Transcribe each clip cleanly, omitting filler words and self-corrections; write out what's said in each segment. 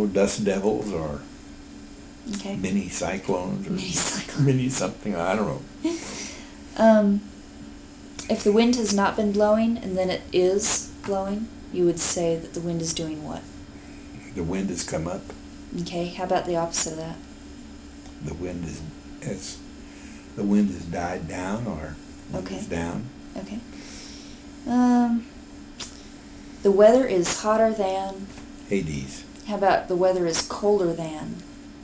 know, dust devils or Okay. mini cyclones or Mini cyclone. mini something, I don't know. If the wind has not been blowing and then it is blowing, you would say that the wind is doing what? The wind has come up. Okay, how about the opposite of that? The wind has died down or Okay. is down. Okay. The weather is hotter than... Hades. How about the weather is colder than?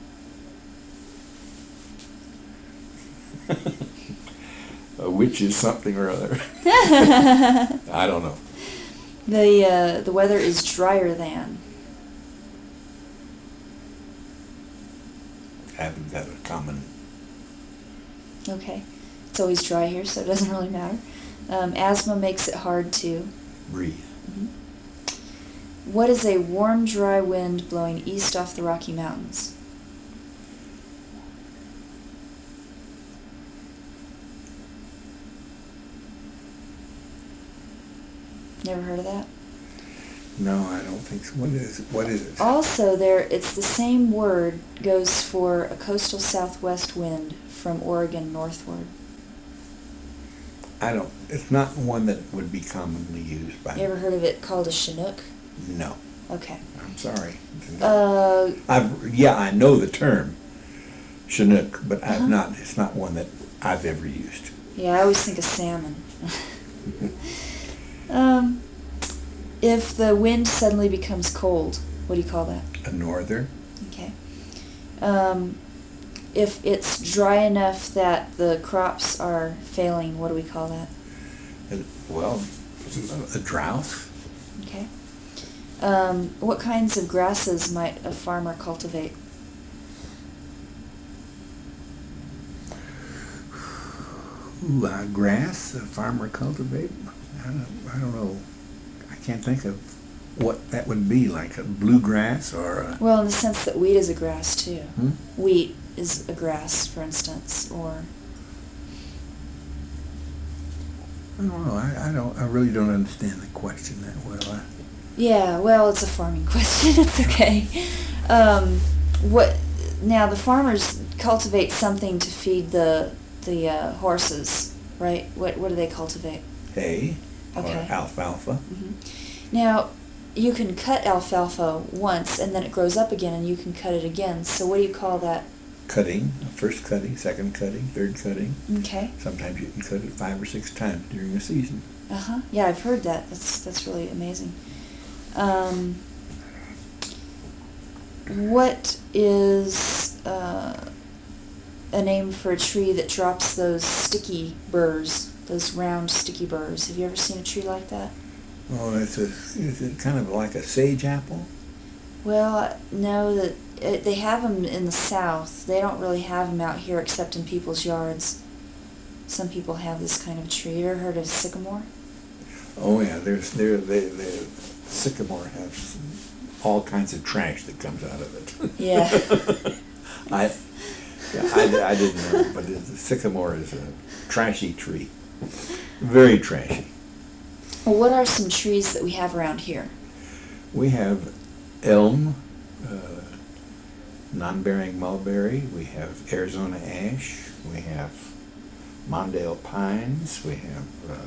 Which is something or other. I don't know. The weather is drier than. Haven't got a common. Okay. It's always dry here, so it doesn't really matter. Asthma makes it hard to Breathe. Mm-hmm. What is a warm, dry wind blowing east off the Rocky Mountains? Never heard of that? No, I don't think so. What is it? Also, it's the same word goes for a coastal southwest wind from Oregon northward. It's not one that would be commonly used by. You ever heard of it called a Chinook? No. Okay. I'm sorry. I know the term Chinook, but it's not one that I've ever used. Yeah, I always think of salmon. If the wind suddenly becomes cold, what do you call that? A norther. Okay. If it's dry enough that the crops are failing, what do we call that? A drought. Okay. What kinds of grasses might a farmer cultivate? Grass a farmer cultivate? I don't know. I can't think of what that would be, like a bluegrass or a... Well, in the sense that wheat is a grass too. Hmm? Wheat is a grass, for instance, or... I don't know. I really don't understand the question that well. Yeah, well, it's a farming question. It's okay. Now, the farmers cultivate something to feed the horses, right? What do they cultivate? Hay Okay. or alfalfa. Mm-hmm. Now, you can cut alfalfa once, and then it grows up again, and you can cut it again. So what do you call that? Cutting, first cutting, second cutting, third cutting. Okay. Sometimes you can cut it 5 or 6 times during a season. Uh-huh. Yeah, I've heard that. That's really amazing. What is a name for a tree that drops those sticky burrs, those round sticky burrs? Have you ever seen a tree like that? Oh, is it kind of like a sage apple? Well, no, they have them in the South. They don't really have them out here except in people's yards. Some people have this kind of tree. You ever heard of sycamore? Oh yeah, the sycamore has all kinds of trash that comes out of it. Yeah. I didn't know, but the sycamore is a trashy tree. Very trashy. Well, what are some trees that we have around here? We have elm, non-bearing mulberry. We have Arizona ash. We have Mondale pines. We have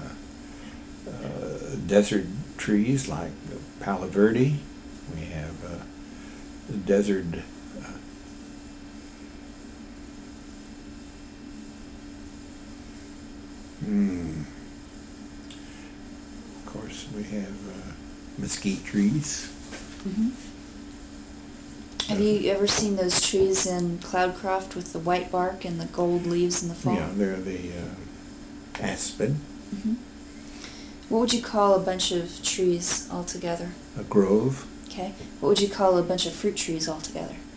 desert trees like Palo Verde. We have the desert of course, we have mesquite trees. Mm-hmm. Have you ever seen those trees in Cloudcroft with the white bark and the gold leaves in the fall? Yeah, they're the aspen. Mm-hmm. What would you call a bunch of trees all together? A grove. Okay. What would you call a bunch of fruit trees all together?